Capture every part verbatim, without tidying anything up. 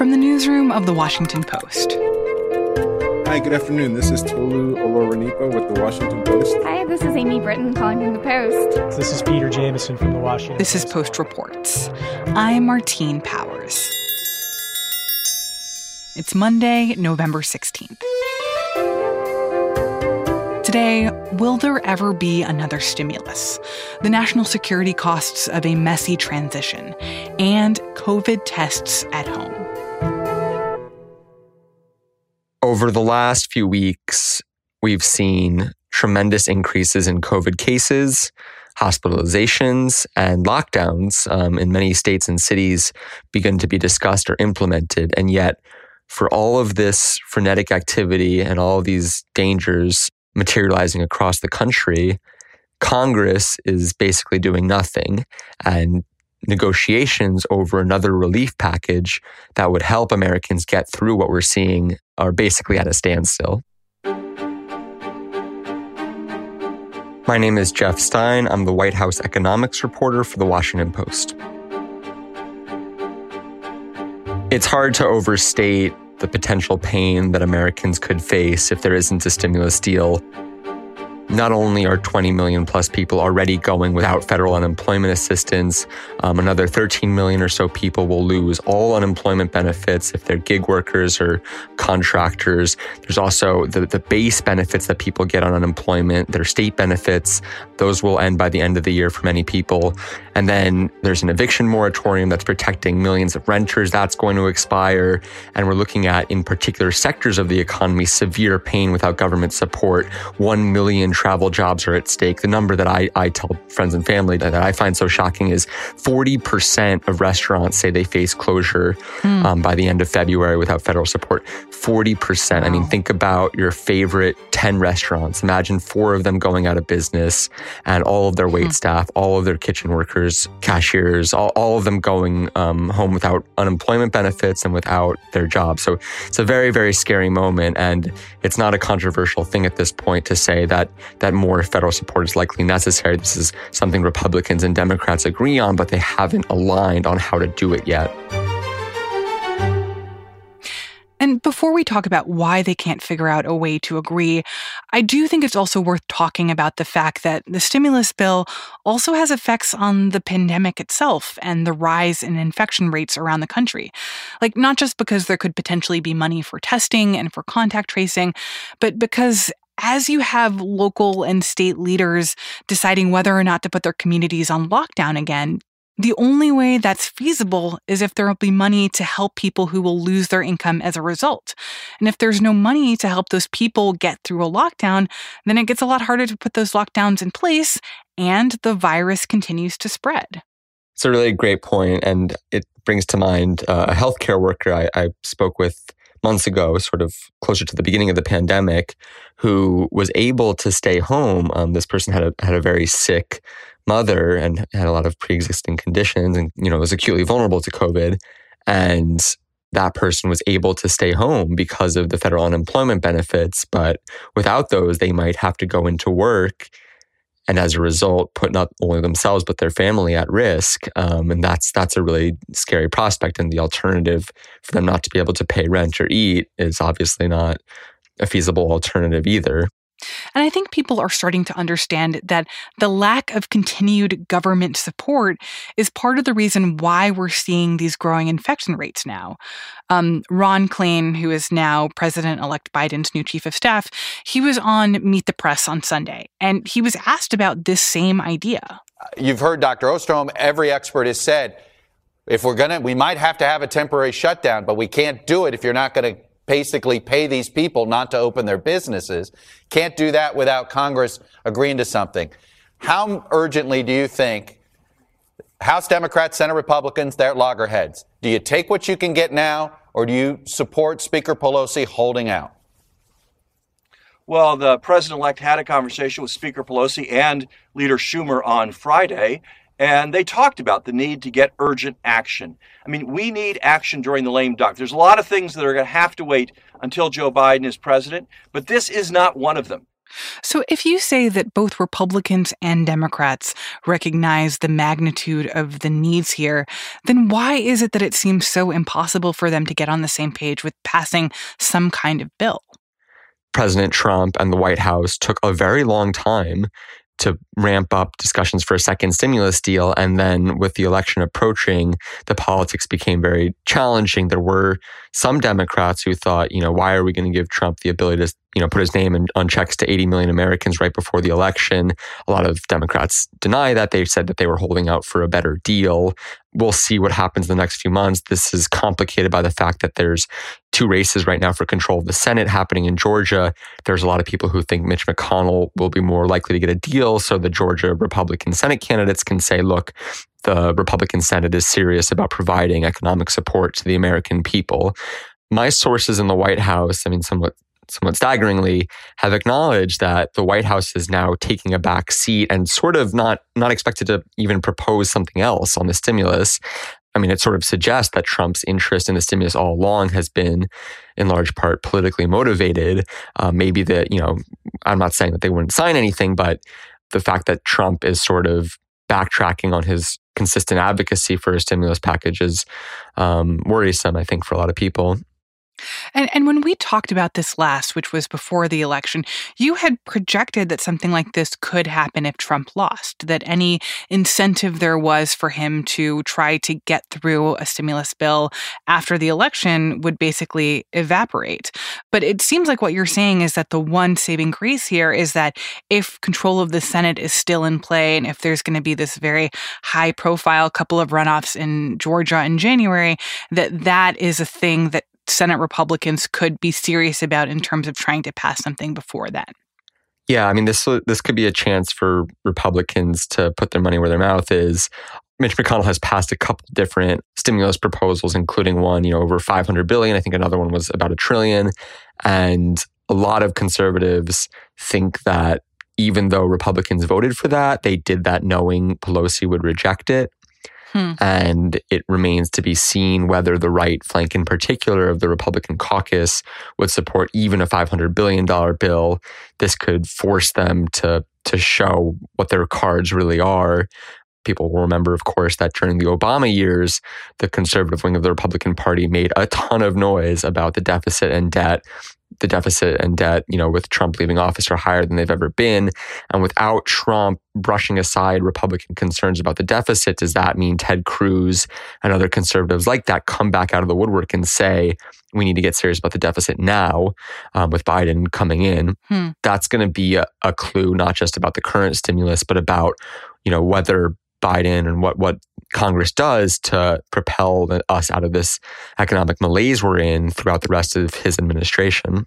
From the newsroom of The Washington Post. Hi, good afternoon. This is Tolu Olorunipo with The Washington Post. Hi, this is Amy Britton calling from The Post. This is Peter Jamison from The Washington This Post. is Post Reports. I'm Martine Powers. It's Monday, November sixteenth. Today, will there ever be another stimulus? The national security costs of a messy transition, and COVID tests at home. Over the last few weeks, we've seen tremendous increases in COVID cases, hospitalizations, and lockdowns um, in many states and cities begin to be discussed or implemented. And yet, for all of this frenetic activity and all of these dangers materializing across the country, Congress is basically doing nothing. And negotiations over another relief package that would help Americans get through what we're seeing are basically at a standstill. My name is Jeff Stein. I'm the White House economics reporter for The Washington Post. It's hard to overstate the potential pain that Americans could face if there isn't a stimulus deal. Not only are twenty million plus people already going without federal unemployment assistance, um, another thirteen million or so people will lose all unemployment benefits if they're gig workers or contractors. There's also the, the base benefits that people get on unemployment, their state benefits. Those will end by the end of the year for many people. And then there's an eviction moratorium that's protecting millions of renters. That's going to expire. And we're looking at, in particular sectors of the economy, severe pain without government support. One million travel jobs are at stake. The number that I, I tell friends and family that, that I find so shocking is forty percent of restaurants say they face closure mm. um, by the end of February without federal support. forty percent. Wow. I mean, think about your favorite ten restaurants. Imagine four of them going out of business and all of their wait mm. staff, all of their kitchen workers, cashiers, all, all of them going um, home without unemployment benefits and without their jobs. So it's a very, very scary moment. And it's not a controversial thing at this point to say that that more federal support is likely necessary. This is something Republicans and Democrats agree on, but they haven't aligned on how to do it yet. And before we talk about why they can't figure out a way to agree, I do think it's also worth talking about the fact that the stimulus bill also has effects on the pandemic itself and the rise in infection rates around the country. Like, not just because there could potentially be money for testing and for contact tracing, but because as you have local and state leaders deciding whether or not to put their communities on lockdown again, the only way that's feasible is if there will be money to help people who will lose their income as a result. And if there's no money to help those people get through a lockdown, then it gets a lot harder to put those lockdowns in place, and the virus continues to spread. It's a really great point, and it brings to mind uh, a healthcare worker I, I spoke with months ago, sort of closer to the beginning of the pandemic, who was able to stay home. Um, this person had a had a very sick mother and had a lot of pre-existing conditions, and you know was acutely vulnerable to COVID. And that person was able to stay home because of the federal unemployment benefits. But without those, they might have to go into work, and as a result, put not only themselves but their family at risk. Um, and that's that's a really scary prospect. And the alternative for them not to be able to pay rent or eat is obviously not a feasible alternative either. And I think people are starting to understand that the lack of continued government support is part of the reason why we're seeing these growing infection rates now. Um, Ron Klain, who is now President-elect Biden's new chief of staff, he was on Meet the Press on Sunday, and he was asked about this same idea. You've heard Doctor Ostrom, every expert has said, if we're going to, we might have to have a temporary shutdown, but we can't do it if you're not going to basically pay these people not to open their businesses. Can't do that without Congress agreeing to something. How urgently do you think House Democrats, Senate Republicans, they're at loggerheads? Do you take what you can get now, or do you support Speaker Pelosi holding out? Well, the president-elect had a conversation with Speaker Pelosi and Leader Schumer on Friday, and they talked about the need to get urgent action. I mean, we need action during the lame duck. There's a lot of things that are going to have to wait until Joe Biden is president, but this is not one of them. So if you say that both Republicans and Democrats recognize the magnitude of the needs here, then why is it that it seems so impossible for them to get on the same page with passing some kind of bill? President Trump and the White House took a very long time to ramp up discussions for a second stimulus deal. And then with the election approaching, the politics became very challenging. There were some Democrats who thought, you know, why are we going to give Trump the ability to, you know, put his name in, on checks to eighty million Americans right before the election? A lot of Democrats deny that. They said that they were holding out for a better deal. We'll see what happens in the next few months. This is complicated by the fact that there's two races right now for control of the Senate happening in Georgia. There's a lot of people who think Mitch McConnell will be more likely to get a deal. So the Georgia Republican Senate candidates can say, look, the Republican Senate is serious about providing economic support to the American people. My sources in the White House, I mean, somewhat somewhat staggeringly, have acknowledged that the White House is now taking a back seat and sort of not not expected to even propose something else on the stimulus. I mean, it sort of suggests that Trump's interest in the stimulus all along has been, in large part, politically motivated. Uh, maybe that, you know, I'm not saying that they wouldn't sign anything, but the fact that Trump is sort of backtracking on his consistent advocacy for a stimulus package is um, worrisome, I think, for a lot of people. And, and when we talked about this last, which was before the election, you had projected that something like this could happen if Trump lost, that any incentive there was for him to try to get through a stimulus bill after the election would basically evaporate. But it seems like what you're saying is that the one saving grace here is that if control of the Senate is still in play, and if there's going to be this very high-profile couple of runoffs in Georgia in January, that that is a thing that Senate Republicans could be serious about in terms of trying to pass something before then. Yeah, I mean, this this could be a chance for Republicans to put their money where their mouth is. Mitch McConnell has passed a couple different stimulus proposals, including one, you know, over five hundred billion dollars. I think another one was about a trillion. And a lot of conservatives think that even though Republicans voted for that, they did that knowing Pelosi would reject it. Hmm. And it remains to be seen whether the right flank in particular of the Republican caucus would support even a five hundred billion dollars bill. This could force them to, to show what their cards really are. People will remember, of course, that during the Obama years, the conservative wing of the Republican Party made a ton of noise about the deficit and debt. The deficit and debt, you know, with Trump leaving office are higher than they've ever been. And without Trump brushing aside Republican concerns about the deficit, does that mean Ted Cruz and other conservatives like that come back out of the woodwork and say, we need to get serious about the deficit now, um, with Biden coming in? Hmm. That's going to be a, a clue, not just about the current stimulus, but about, you know, whether Biden and what, what Congress does to propel us out of this economic malaise we're in throughout the rest of his administration.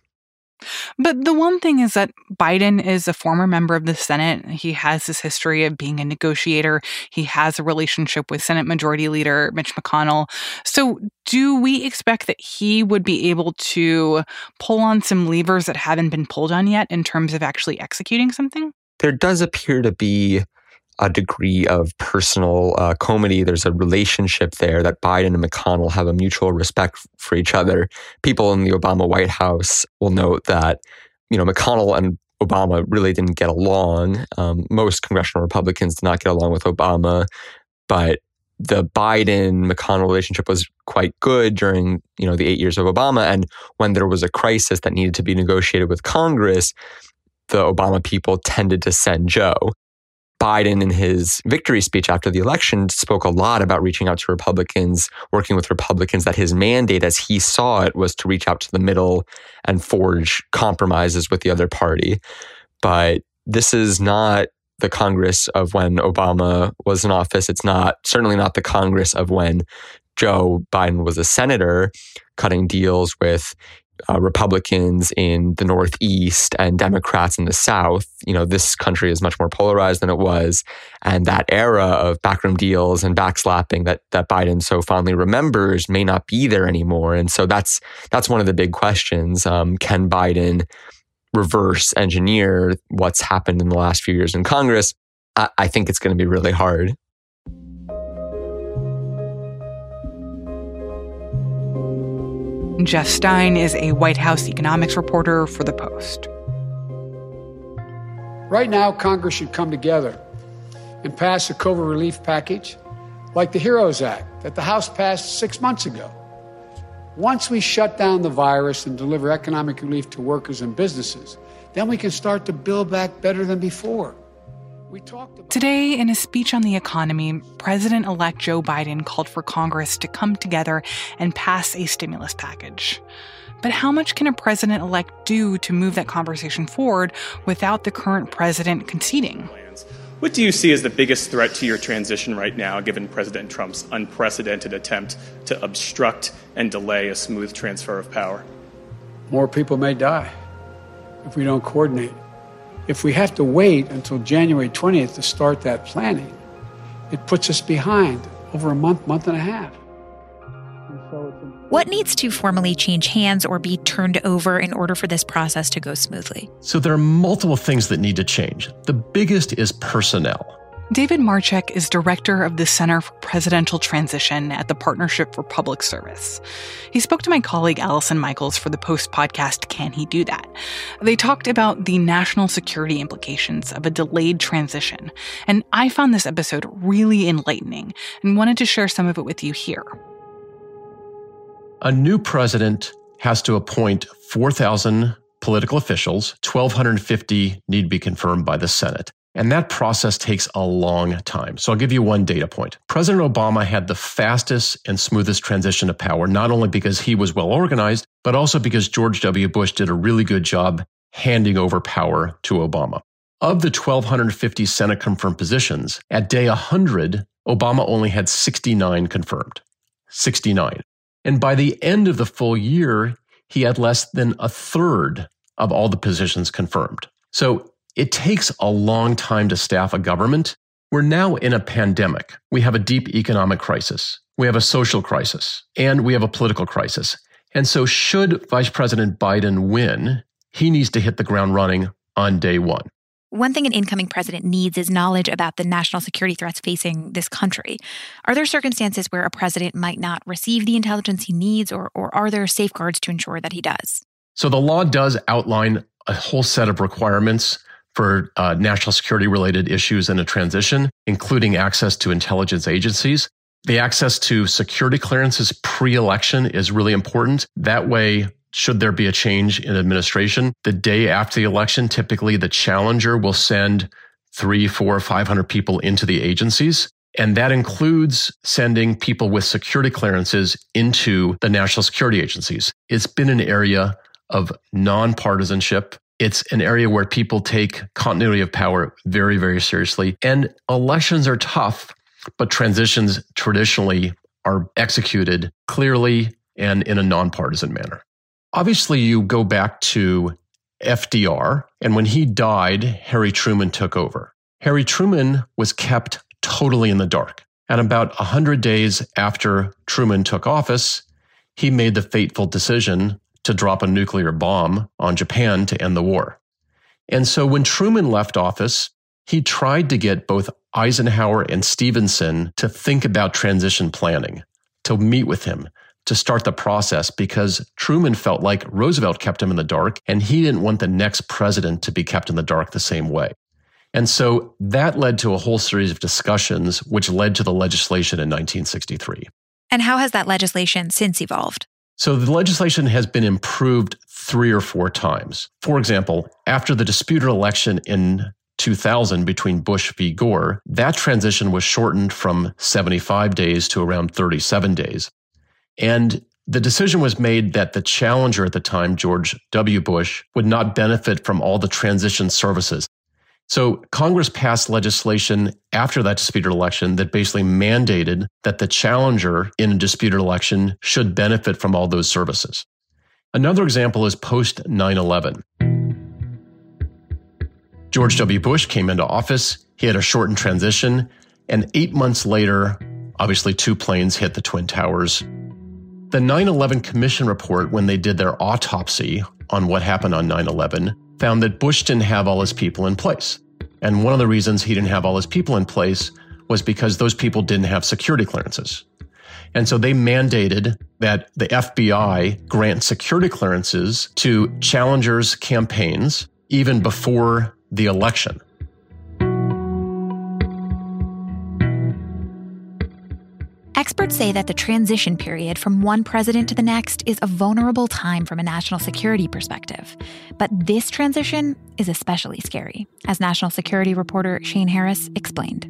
But the one thing is that Biden is a former member of the Senate. He has this history of being a negotiator. He has a relationship with Senate Majority Leader Mitch McConnell. So do we expect that he would be able to pull on some levers that haven't been pulled on yet in terms of actually executing something? There does appear to be a degree of personal uh, comity. There's a relationship there that Biden and McConnell have a mutual respect for each other. People in the Obama White House will note that, you know, McConnell and Obama really didn't get along. Um, most congressional Republicans did not get along with Obama, but the Biden-McConnell relationship was quite good during, you know, the eight years of Obama. And when there was a crisis that needed to be negotiated with Congress, the Obama people tended to send Joe. Biden, in his victory speech after the election, spoke a lot about reaching out to Republicans, working with Republicans, that his mandate, as he saw it, was to reach out to the middle and forge compromises with the other party. But this is not the Congress of when Obama was in office. It's not, certainly not the Congress of when Joe Biden was a senator, cutting deals with Uh, Republicans in the Northeast and Democrats in the South. You know, this country is much more polarized than it was. And that era of backroom deals and backslapping that that Biden so fondly remembers may not be there anymore. And so that's that's one of the big questions. Um, can Biden reverse engineer what's happened in the last few years in Congress? I, I think it's going to be really hard. Jeff Stein is a White House economics reporter for The Post. Right now, Congress should come together and pass a COVID relief package like the HEROES Act that the House passed six months ago. Once we shut down the virus and deliver economic relief to workers and businesses, then we can start to build back better than before. We talked about Today, in a speech on the economy, President-elect Joe Biden called for Congress to come together and pass a stimulus package. But how much can a president-elect do to move that conversation forward without the current president conceding? What do you see as the biggest threat to your transition right now, given President Trump's unprecedented attempt to obstruct and delay a smooth transfer of power? more people may die if we don't coordinate. If we have to wait until January twentieth to start that planning, it puts us behind over a month, month and a half. And so it's What needs to formally change hands or be turned over in order for this process to go smoothly? So there are multiple things that need to change. The biggest is personnel. David Marchek is director of the Center for Presidential Transition at the Partnership for Public Service. He spoke to my colleague Allison Michaels for the Post podcast, Can He Do That? They talked about the national security implications of a delayed transition, and I found this episode really enlightening and wanted to share some of it with you here. A new president has to appoint four thousand political officials, one thousand two hundred fifty need to be confirmed by the Senate. And that process takes a long time. So I'll give you one data point. President Obama had the fastest and smoothest transition of power, not only because he was well organized, but also because George W. Bush did a really good job handing over power to Obama. Of the one thousand two hundred fifty Senate confirmed positions, at day one hundred, Obama only had sixty-nine confirmed. sixty-nine. And by the end of the full year, he had less than a third of all the positions confirmed. So it takes a long time to staff a government. We're now in a pandemic. We have a deep economic crisis. We have a social crisis, and we have a political crisis. And so should Vice President Biden win, he needs to hit the ground running on day one. One thing an incoming president needs is knowledge about the national security threats facing this country. Are there circumstances where a president might not receive the intelligence he needs, or, or are there safeguards to ensure that he does? So the law does outline a whole set of requirements for uh, national security-related issues in a transition, including access to intelligence agencies. The access to security clearances pre-election is really important. That way, should there be a change in administration, the day after the election, typically the challenger will send three, four, five hundred people into the agencies. And that includes sending people with security clearances into the national security agencies. It's been an area of nonpartisanship. It's an area where people take continuity of power very, very seriously. And elections are tough, but transitions traditionally are executed clearly and in a nonpartisan manner. Obviously, you go back to F D R, and when he died, Harry Truman took over. Harry Truman was kept totally in the dark. And about one hundred days after Truman took office, he made the fateful decision to drop a nuclear bomb on Japan to end the war. And so when Truman left office, he tried to get both Eisenhower and Stevenson to think about transition planning, to meet with him, to start the process, because Truman felt like Roosevelt kept him in the dark, and he didn't want the next president to be kept in the dark the same way. And so that led to a whole series of discussions, which led to the legislation in nineteen sixty-three. And how has that legislation since evolved? So the legislation has been improved three or four times. For example, after the disputed election in two thousand between Bush v. Gore, that transition was shortened from seventy-five days to around thirty-seven days. And the decision was made that the challenger at the time, George W. Bush, would not benefit from all the transition services. So Congress passed legislation after that disputed election that basically mandated that the challenger in a disputed election should benefit from all those services. Another example is post nine eleven. George W. Bush came into office. He had a shortened transition. And eight months later, obviously two planes hit the Twin Towers. The nine eleven Commission report, when they did their autopsy on what happened on nine eleven, found that Bush didn't have all his people in place. And one of the reasons he didn't have all his people in place was because those people didn't have security clearances. And so they mandated that the F B I grant security clearances to challengers' campaigns even before the election. Experts say that the transition period from one president to the next is a vulnerable time from a national security perspective. But this transition is especially scary, as national security reporter Shane Harris explained.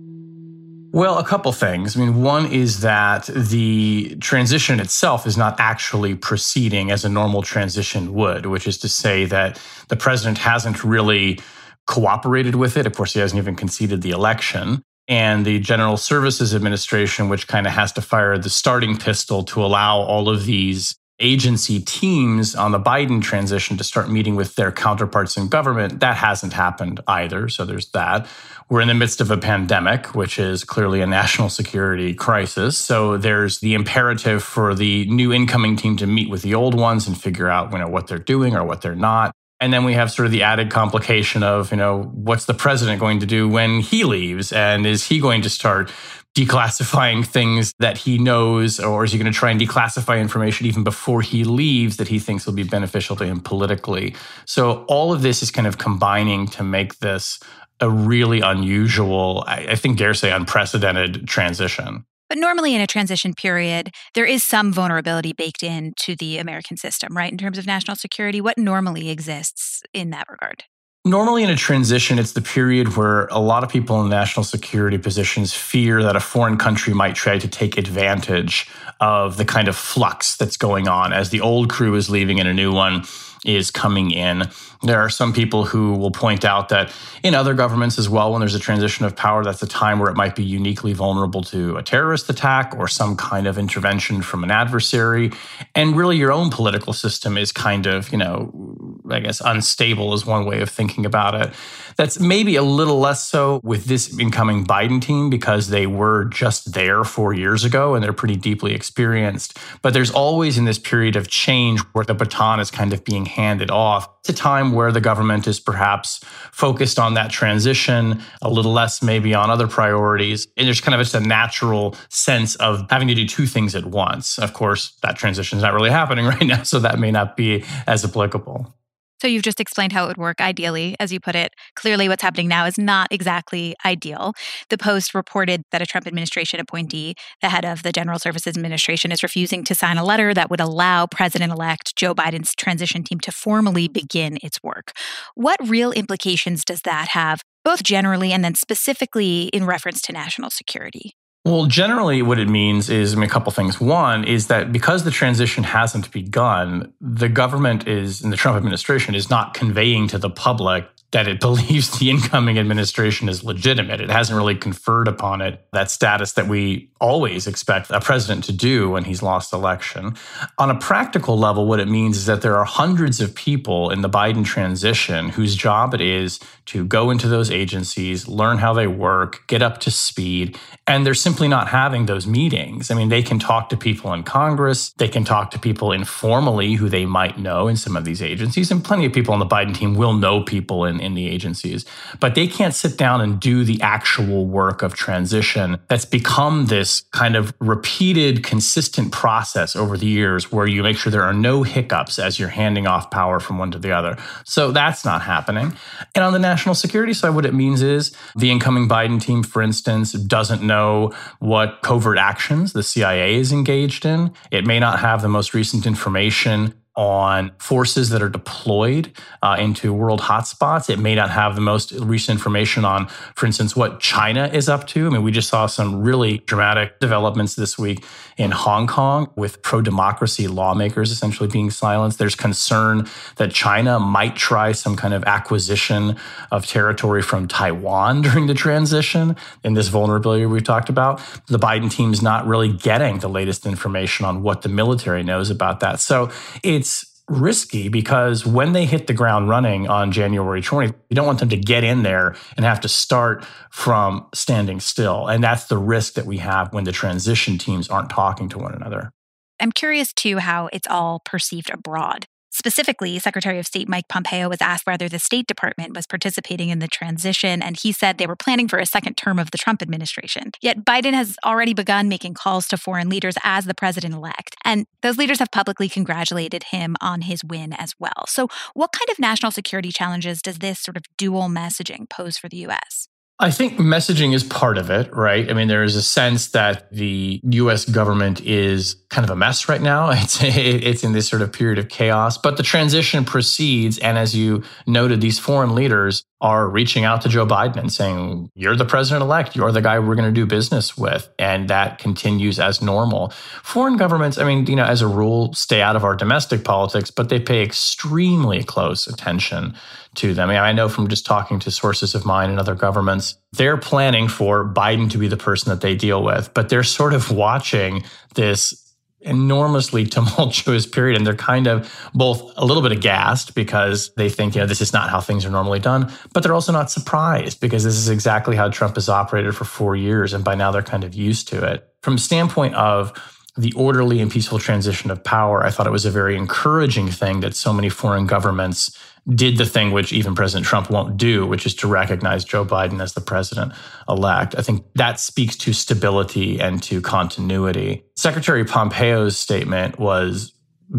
Well, a couple things. I mean, one is that the transition itself is not actually proceeding as a normal transition would, which is to say that the president hasn't really cooperated with it. Of course, he hasn't even conceded the election. And the General Services Administration, which kind of has to fire the starting pistol to allow all of these agency teams on the Biden transition to start meeting with their counterparts in government, that hasn't happened either. So there's that. We're in the midst of a pandemic, which is clearly a national security crisis. So there's the imperative for the new incoming team to meet with the old ones and figure out, you know, what they're doing or what they're not. And then we have sort of the added complication of, you know, what's the president going to do when he leaves? And is he going to start declassifying things that he knows, or is he going to try and declassify information even before he leaves that he thinks will be beneficial to him politically? So all of this is kind of combining to make this a really unusual, I think dare say unprecedented transition. But normally in a transition period, there is some vulnerability baked into the American system, right? In terms of national security, what normally exists in that regard? Normally in a transition, it's the period where a lot of people in national security positions fear that a foreign country might try to take advantage of the kind of flux that's going on as the old crew is leaving and a new one is coming in. There are some people who will point out that in other governments as well, when there's a transition of power, that's a time where it might be uniquely vulnerable to a terrorist attack or some kind of intervention from an adversary. And really your own political system is kind of, you know, I guess unstable is one way of thinking about it. That's maybe a little less so with this incoming Biden team because they were just there four years ago and they're pretty deeply experienced. But there's always in this period of change where the baton is kind of being handed off. It's a time where the government is perhaps focused on that transition, a little less maybe on other priorities. And there's kind of just a natural sense of having to do two things at once. Of course, that transition is not really happening right now, so that may not be as applicable. So you've just explained how it would work ideally, as you put it. Clearly, what's happening now is not exactly ideal. The Post reported that a Trump administration appointee, the head of the General Services Administration, is refusing to sign a letter that would allow President-elect Joe Biden's transition team to formally begin its work. What real implications does that have, both generally and then specifically in reference to national security? Well, generally what it means is, I mean, a couple things. One is that because the transition hasn't begun, the government is, and the Trump administration is not conveying to the public that it believes the incoming administration is legitimate. It hasn't really conferred upon it that status that we always expect a president to do when he's lost election. On a practical level, what it means is that there are hundreds of people in the Biden transition whose job it is to go into those agencies, learn how they work, get up to speed, and they're simply not having those meetings. I mean, they can talk to people in Congress, they can talk to people informally who they might know in some of these agencies, and plenty of people on the Biden team will know people in, in the agencies, but they can't sit down and do the actual work of transition that's become this kind of repeated, consistent process over the years where you make sure there are no hiccups as you're handing off power from one to the other. So that's not happening. And on the national security side, what it means is the incoming Biden team, for instance, doesn't know what covert actions the C I A is engaged in. It may not have the most recent information on forces that are deployed uh, into world hotspots. It may not have the most recent information on, for instance, what China is up to. I mean, we just saw some really dramatic developments this week in Hong Kong with pro-democracy lawmakers essentially being silenced. There's concern that China might try some kind of acquisition of territory from Taiwan during the transition in this vulnerability we talked about. The Biden team's not really getting the latest information on what the military knows about that. So it's It's risky because when they hit the ground running on January twentieth, you don't want them to get in there and have to start from standing still. And that's the risk that we have when the transition teams aren't talking to one another. I'm curious, too, how it's all perceived abroad. Specifically, Secretary of State Mike Pompeo was asked whether the State Department was participating in the transition, and he said they were planning for a second term of the Trump administration. Yet Biden has already begun making calls to foreign leaders as the president-elect, and those leaders have publicly congratulated him on his win as well. So what kind of national security challenges does this sort of dual messaging pose for the U S? I think messaging is part of it, right? I mean, there is a sense that the U S government is kind of a mess right now. It's it's in this sort of period of chaos, but the transition proceeds. And as you noted, these foreign leaders are reaching out to Joe Biden and saying, you're the president-elect, you're the guy we're going to do business with. And that continues as normal. Foreign governments, I mean, you know, as a rule, stay out of our domestic politics, but they pay extremely close attention to them. I mean, I know from just talking to sources of mine in other governments, they're planning for Biden to be the person that they deal with, but they're sort of watching this enormously tumultuous period. And they're kind of both a little bit aghast because they think, you know, this is not how things are normally done, but they're also not surprised because this is exactly how Trump has operated for four years. And by now they're kind of used to it. From a standpoint of the orderly and peaceful transition of power, I thought it was a very encouraging thing that so many foreign governments did the thing which even President Trump won't do, which is to recognize Joe Biden as the president-elect. I think that speaks to stability and to continuity. Secretary Pompeo's statement was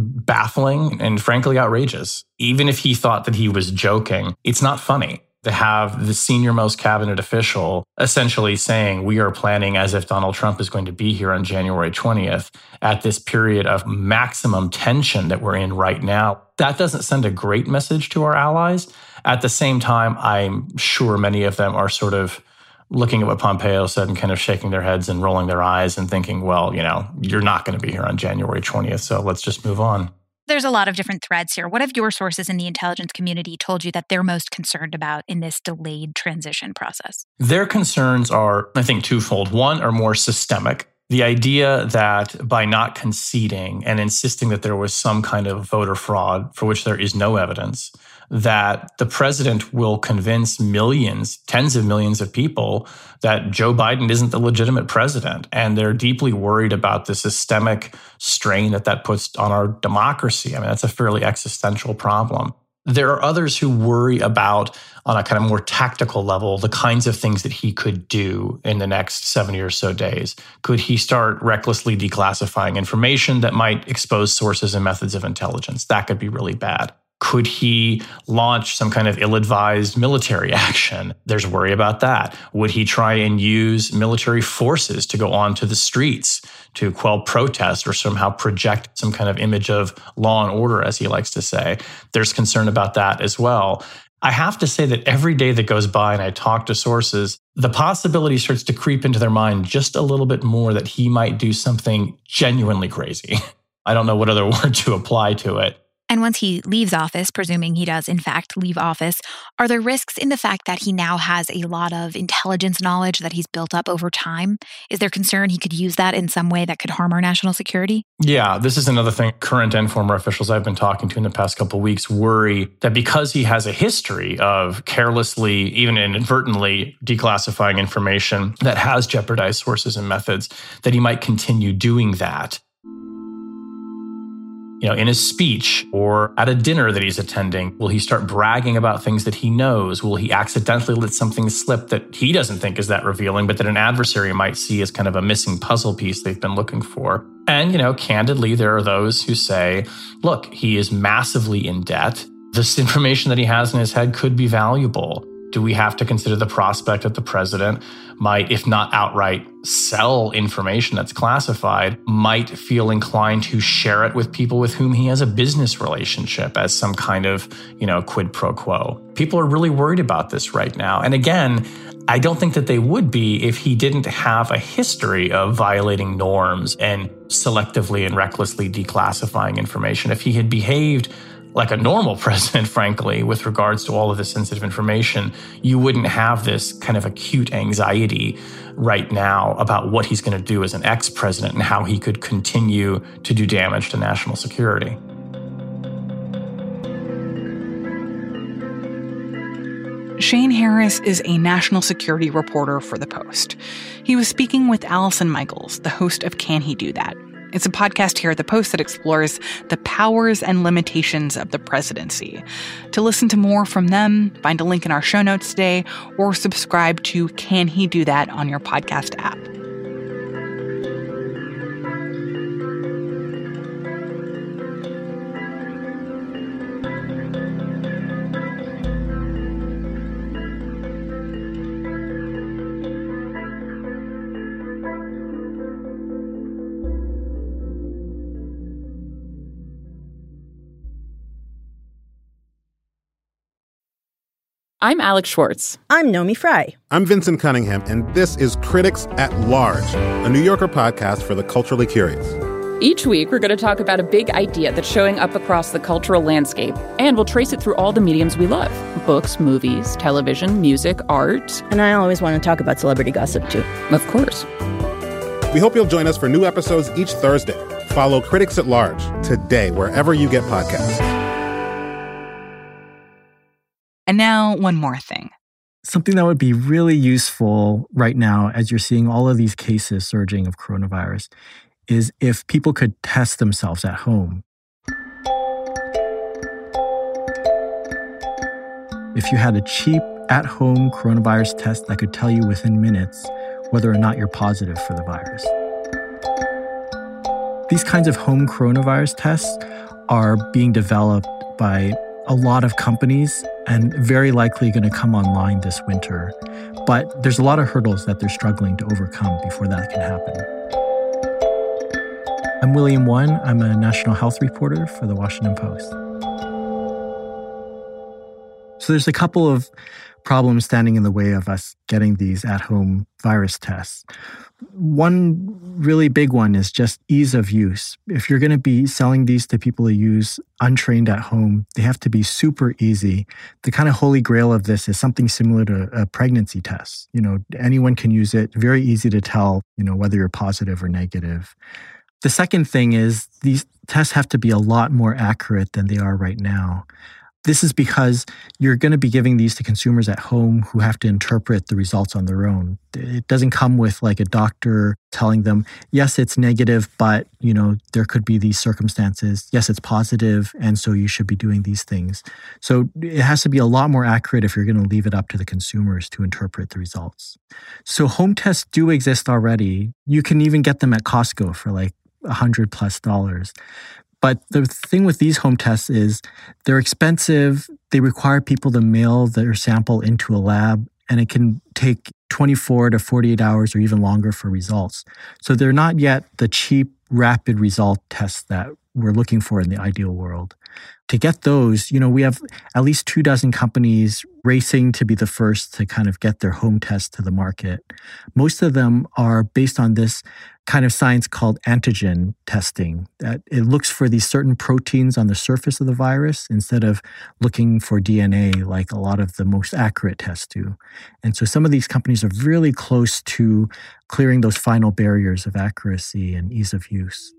baffling and frankly outrageous. Even if he thought that he was joking, it's not funny to have the senior-most cabinet official essentially saying, we are planning as if Donald Trump is going to be here on January twentieth at this period of maximum tension that we're in right now. That doesn't send a great message to our allies. At the same time, I'm sure many of them are sort of looking at what Pompeo said and kind of shaking their heads and rolling their eyes and thinking, well, you know, you're not going to be here on January twentieth, so let's just move on. There's a lot of different threads here. What have your sources in the intelligence community told you that they're most concerned about in this delayed transition process? Their concerns are, I think, twofold. One, are more systemic. The idea that by not conceding and insisting that there was some kind of voter fraud for which there is no evidence, that the president will convince millions, tens of millions of people that Joe Biden isn't the legitimate president. And they're deeply worried about the systemic strain that that puts on our democracy. I mean, that's a fairly existential problem. There are others who worry about, on a kind of more tactical level, the kinds of things that he could do in the next seventy or so days. Could he start recklessly declassifying information that might expose sources and methods of intelligence? That could be really bad. Could he launch some kind of ill-advised military action? There's worry about that. Would he try and use military forces to go onto the streets to quell protest or somehow project some kind of image of law and order, as he likes to say? There's concern about that as well. I have to say that every day that goes by and I talk to sources, the possibility starts to creep into their mind just a little bit more that he might do something genuinely crazy. I don't know what other word to apply to it. And once he leaves office, presuming he does in fact leave office, are there risks in the fact that he now has a lot of intelligence knowledge that he's built up over time? Is there concern he could use that in some way that could harm our national security? Yeah, this is another thing current and former officials I've been talking to in the past couple of weeks worry that because he has a history of carelessly, even inadvertently, declassifying information that has jeopardized sources and methods, that he might continue doing that. You know, in his speech or at a dinner that he's attending, will he start bragging about things that he knows? Will he accidentally let something slip that he doesn't think is that revealing, but that an adversary might see as kind of a missing puzzle piece they've been looking for? And, you know, candidly, there are those who say, look, he is massively in debt. This information that he has in his head could be valuable. Do we have to consider the prospect that the president might, if not outright sell information that's classified, might feel inclined to share it with people with whom he has a business relationship as some kind of, you know, quid pro quo? People are really worried about this right now. And again, I don't think that they would be if he didn't have a history of violating norms and selectively and recklessly declassifying information. If he had behaved like a normal president, frankly, with regards to all of this sensitive information, you wouldn't have this kind of acute anxiety right now about what he's going to do as an ex-president and how he could continue to do damage to national security. Shane Harris is a national security reporter for The Post. He was speaking with Allison Michaels, the host of Can He Do That? It's a podcast here at The Post that explores the powers and limitations of the presidency. To listen to more from them, find a link in our show notes today, or subscribe to Can He Do That on your podcast app. I'm Alex Schwartz. I'm Nomi Fry. I'm Vincent Cunningham, and this is Critics at Large, a New Yorker podcast for the culturally curious. Each week, we're going to talk about a big idea that's showing up across the cultural landscape, and we'll trace it through all the mediums we love. Books, movies, television, music, art. And I always want to talk about celebrity gossip, too. Of course. We hope you'll join us for new episodes each Thursday. Follow Critics at Large today, wherever you get podcasts. And now, one more thing. Something that would be really useful right now, as you're seeing all of these cases surging of coronavirus, is if people could test themselves at home. If you had a cheap, at-home coronavirus test that could tell you within minutes whether or not you're positive for the virus. These kinds of home coronavirus tests are being developed by a lot of companies and very likely going to come online this winter. But there's a lot of hurdles that they're struggling to overcome before that can happen. I'm William One. I'm a national health reporter for The Washington Post. So there's a couple of problems standing in the way of us getting these at-home virus tests. One really big one is just ease of use. If you're going to be selling these to people to use untrained at home, they have to be super easy. The kind of holy grail of this is something similar to a pregnancy test. You know, anyone can use it. Very easy to tell, you know, whether you're positive or negative. The second thing is these tests have to be a lot more accurate than they are right now. This is because you're going to be giving these to consumers at home who have to interpret the results on their own. It doesn't come with like a doctor telling them, yes, it's negative, but, you know, there could be these circumstances. Yes, it's positive, and so you should be doing these things. So it has to be a lot more accurate if you're going to leave it up to the consumers to interpret the results. So home tests do exist already. You can even get them at Costco for like a hundred plus dollars. But the thing with these home tests is they're expensive. They require people to mail their sample into a lab, and it can take twenty-four to forty-eight hours or even longer for results. So they're not yet the cheap, rapid result tests that we're looking for in the ideal world. To get those, you know, we have at least two dozen companies racing to be the first to kind of get their home tests to the market. Most of them are based on this kind of science called antigen testing. That it looks for these certain proteins on the surface of the virus instead of looking for D N A like a lot of the most accurate tests do. And so some of these companies are really close to clearing those final barriers of accuracy and ease of use.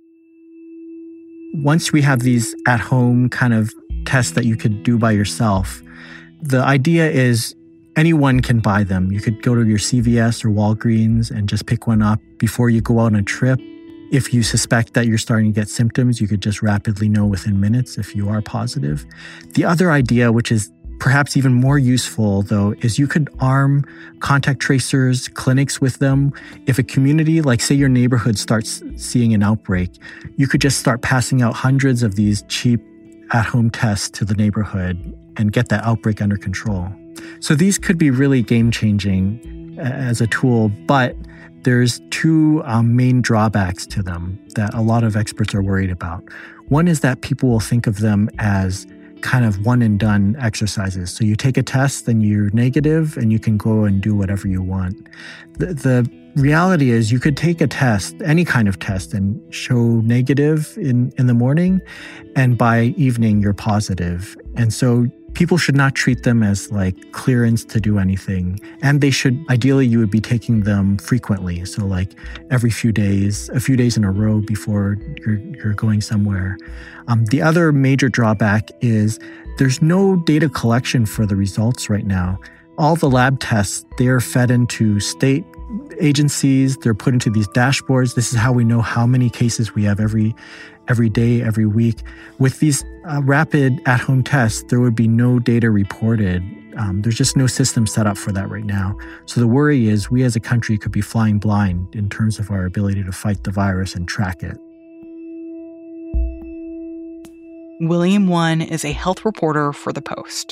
Once we have these at-home kind of tests that you could do by yourself, the idea is anyone can buy them. You could go to your C V S or Walgreens and just pick one up before you go out on a trip. If you suspect that you're starting to get symptoms, you could just rapidly know within minutes if you are positive. The other idea, which is perhaps even more useful, though, is you could arm contact tracers, clinics with them. If a community, like say your neighborhood, starts seeing an outbreak, you could just start passing out hundreds of these cheap at-home tests to the neighborhood and get that outbreak under control. So these could be really game-changing as a tool, but there's two um, main drawbacks to them that a lot of experts are worried about. One is that people will think of them as kind of one and done exercises. So you take a test, then you're negative, and you can go and do whatever you want. The, the reality is you could take a test, any kind of test, and show negative in, in the morning, and by evening you're positive. And so people should not treat them as like clearance to do anything. And they should, ideally, you would be taking them frequently. So like every few days, a few days in a row before you're, you're going somewhere. Um, the other major drawback is there's no data collection for the results right now. All the lab tests, they're fed into state agencies. They're put into these dashboards. This is how we know how many cases we have every every day, every week. With these uh, rapid at-home tests, there would be no data reported. Um, there's just no system set up for that right now. So the worry is we as a country could be flying blind in terms of our ability to fight the virus and track it. William Won is a health reporter for The Post.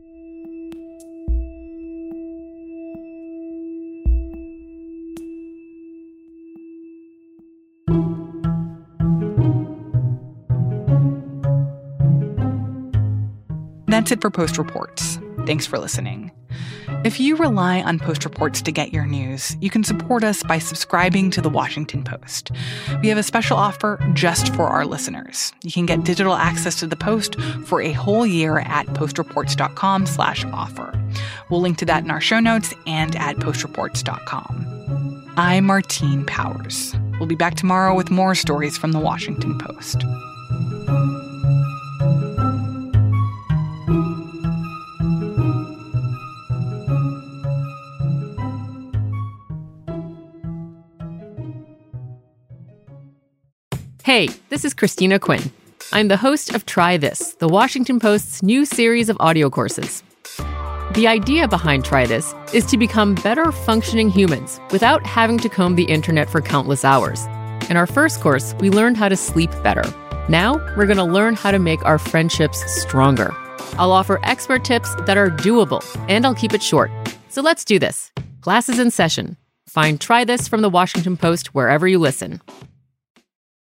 That's it for Post Reports. Thanks for listening. If you rely on Post Reports to get your news, you can support us by subscribing to The Washington Post. We have a special offer just for our listeners. You can get digital access to The Post for a whole year at postreports.com slash offer. We'll link to that in our show notes and at postreports dot com. I'm Martine Powers. We'll be back tomorrow with more stories from The Washington Post. Hey, this is Christina Quinn. I'm the host of Try This, The Washington Post's new series of audio courses. The idea behind Try This is to become better functioning humans without having to comb the internet for countless hours. In our first course, we learned how to sleep better. Now, we're going to learn how to make our friendships stronger. I'll offer expert tips that are doable, and I'll keep it short. So let's do this. Class is in session. Find Try This from The Washington Post wherever you listen.